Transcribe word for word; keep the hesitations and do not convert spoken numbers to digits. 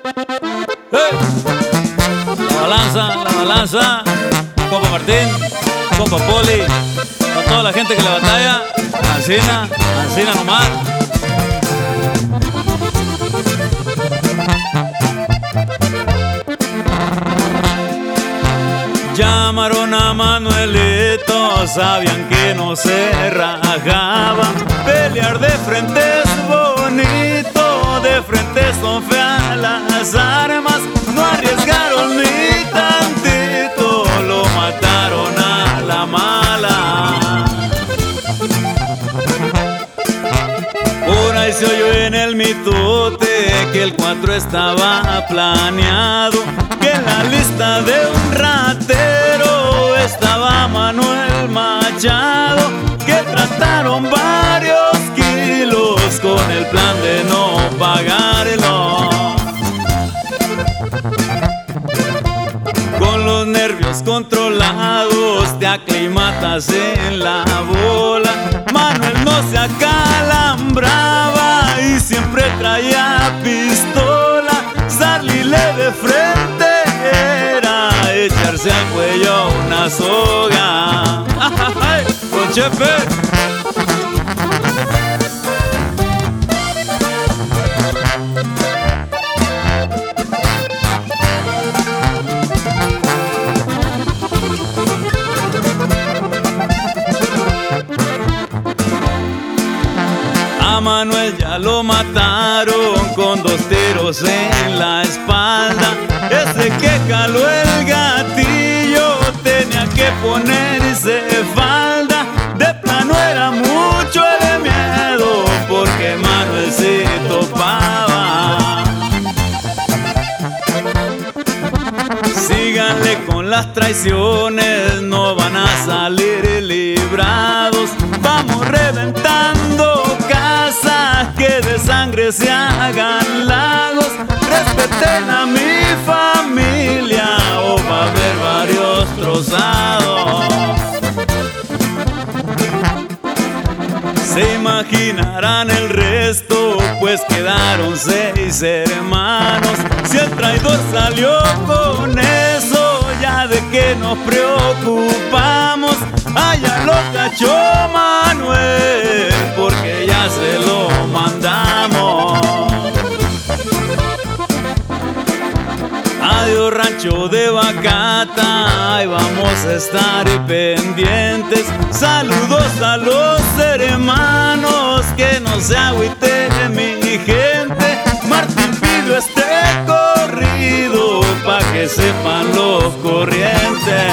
¡Hey! La balanza, la balanza. Compa Martín, compa Poli, para toda la gente que le batalla. Ancina, Ancina nomás. Llamaron a Manuelito, sabían que no se rajaba. Pelear de frente es bonito, de frente son feas las armas. No arriesgaron ni tantito, lo mataron a la mala. Por ahí se oyó en el mitote que el cuatro estaba planeado, que en la lista de un ratero estaba Manuel Machado, que trataron varios kilos con el plan de no pagarlo. Con los nervios controlados te aclimatas en la bola. Manuel no se acalambraba y siempre traía pistola. Salirle de frente era echarse al cuello una soga. ¡Con Chepe! A Manuel ya lo mataron con dos tiros en la espalda. Ese que caló el gatillo tenía que ponerse falda. De plano era mucho el miedo porque Manuel se topaba. Síganle con las traiciones, no van a salir librados. Vamos reventando casas, que de sangre se hagan lagos. Respeten a mi familia o va a haber varios trozados. Se imaginarán el resto, pues quedaron seis hermanos. Si el traidor salió con eso, ya de qué nos preocupamos. Allá lo cachó Manuel, porque ya se lo mandamos. Adiós rancho de Bacata, ahí vamos a estar pendientes. Saludos a los hermanos, que no se agüite mi gente. Martín pidió este corrido pa' que sepan los corrientes.